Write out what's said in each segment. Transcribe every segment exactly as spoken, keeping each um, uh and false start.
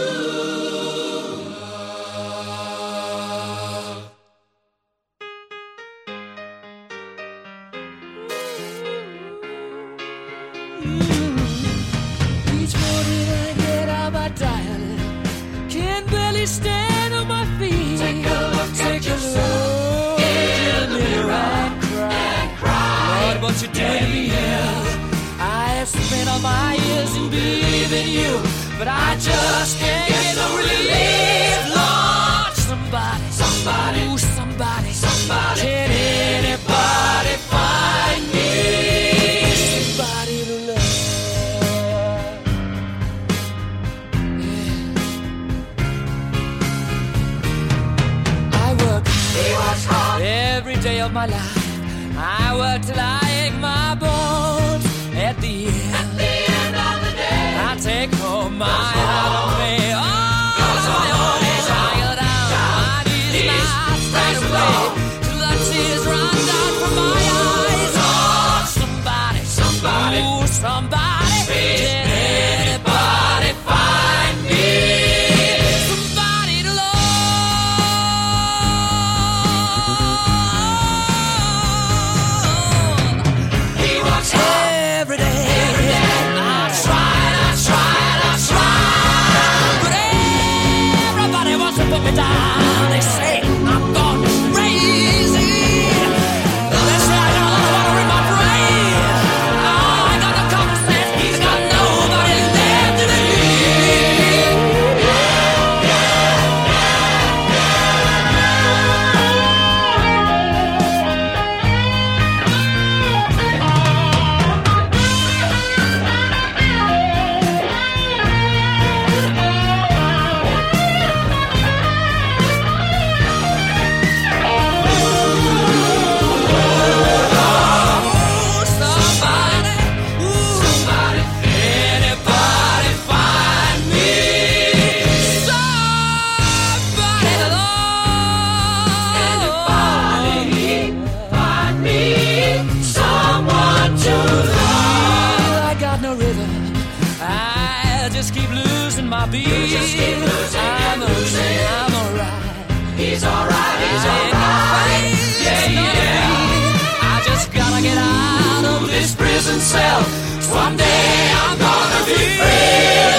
Each morning I get out my diary, can't barely stand on my feet. Take a look Take at a yourself look in the mirror and cry. and cry. Lord, what you doing to me is I have spent all my years in believing you, but I just can't get no relief. Lord, somebody, Somebody, ooh, somebody, somebody. can anybody find me somebody to love? Yeah. I work He works hard. every day of my life. I work till I ache my bones. At the end, At the end of the day, I take home my heart of me. Oh, my own is tired out. My knees not straight away till the tears run down from my eyes. Oh, somebody, Somebody. ooh, somebody, Please, can anybody find me somebody to love? he works hard. Every day, I tried, I tried, I tried, but everybody wants to put me down. They say I'm gone crazy. They say I got a lot of water in my brain. Oh, I got no common sense. He's got nobody left to believe. Oh, somebody, ooh, Somebody, anybody find me somebody to love? anybody find me someone to love. I got no rhythm. I just keep losing my beat. You just keep losing I'm and okay, losing. I'm alright. He's alright, he's I ain't alright. no Yeah, face, no yeah. feet. I just gotta get out of this prison cell. Someday I'm gonna be free.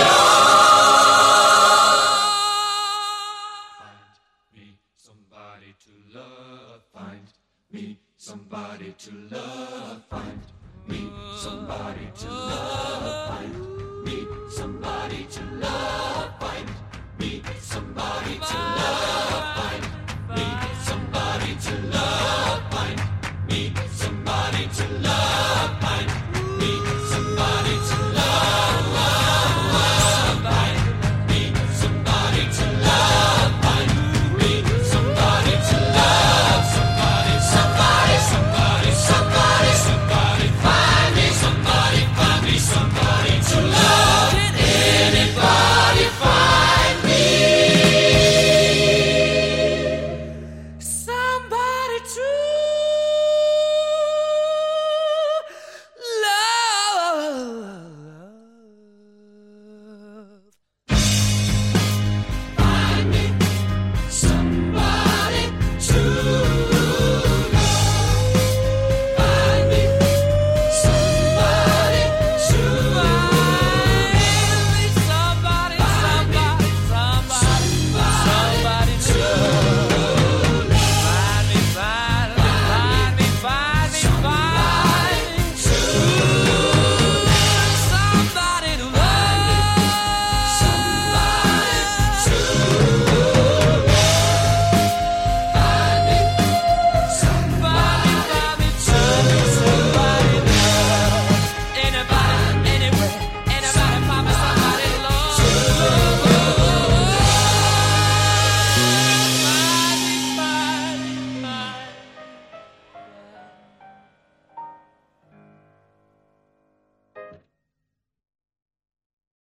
Find me somebody to love. Find me somebody to love. Find me somebody to love.